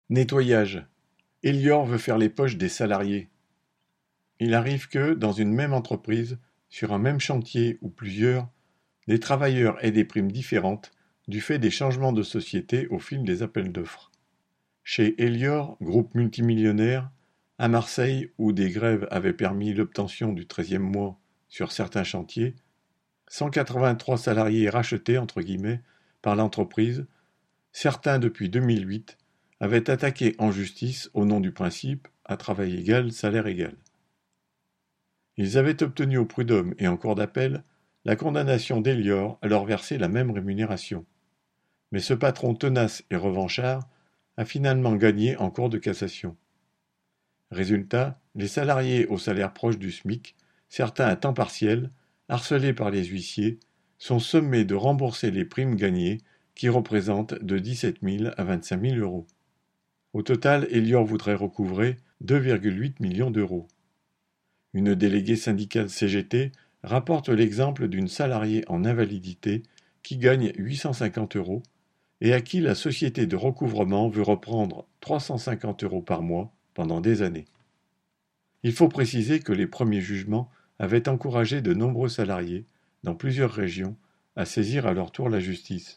Nettoyage. Elior veut faire les poches des salariés. Il arrive que, dans une même entreprise, sur un même chantier ou plusieurs, les travailleurs aient des primes différentes du fait des changements de société au fil des appels d'offres. Chez Elior, groupe multimillionnaire, à Marseille où des grèves avaient permis l'obtention du 13e mois sur certains chantiers, 183 salariés rachetés entre guillemets par l'entreprise, certains depuis 2008, avaient attaqué en justice au nom du principe à travail égal, salaire égal. Ils avaient obtenu au prud'homme et en cour d'appel la condamnation d'Elior à leur verser la même rémunération. Mais ce patron tenace et revanchard a finalement gagné en cour de cassation. Résultat, les salariés au salaire proche du SMIC, certains à temps partiel, harcelés par les huissiers, sont sommés de rembourser les primes gagnées qui représentent de 17 000 à 25 000 euros. Au total, Elior voudrait recouvrer 2,8 millions d'euros. Une déléguée syndicale CGT rapporte l'exemple d'une salariée en invalidité qui gagne 850 euros et à qui la société de recouvrement veut reprendre 350 euros par mois pendant des années. Il faut préciser que les premiers jugements avaient encouragé de nombreux salariés, dans plusieurs régions, à saisir à leur tour la justice.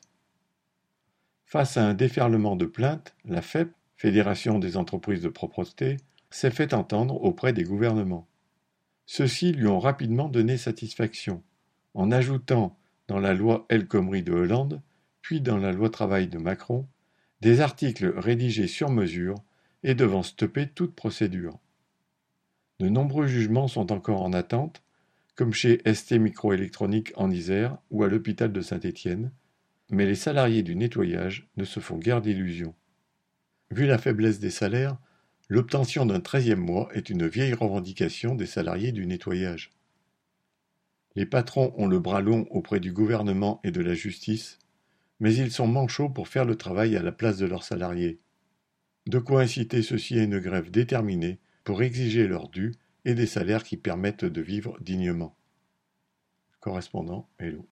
Face à un déferlement de plaintes, la FEP, Fédération des entreprises de propreté, s'est fait entendre auprès des gouvernements. Ceux-ci lui ont rapidement donné satisfaction, en ajoutant dans la loi El Khomri de Hollande, puis dans la loi travail de Macron, des articles rédigés sur mesure et devant stopper toute procédure. De nombreux jugements sont encore en attente, comme chez ST Microélectronique en Isère ou à l'hôpital de Saint-Étienne, mais les salariés du nettoyage ne se font guère d'illusions. Vu la faiblesse des salaires, l'obtention d'un 13e mois est une vieille revendication des salariés du nettoyage. Les patrons ont le bras long auprès du gouvernement et de la justice, mais ils sont manchots pour faire le travail à la place de leurs salariés. De quoi inciter ceux-ci à une grève déterminée pour exiger leur dû et des salaires qui permettent de vivre dignement. Correspondant Hello.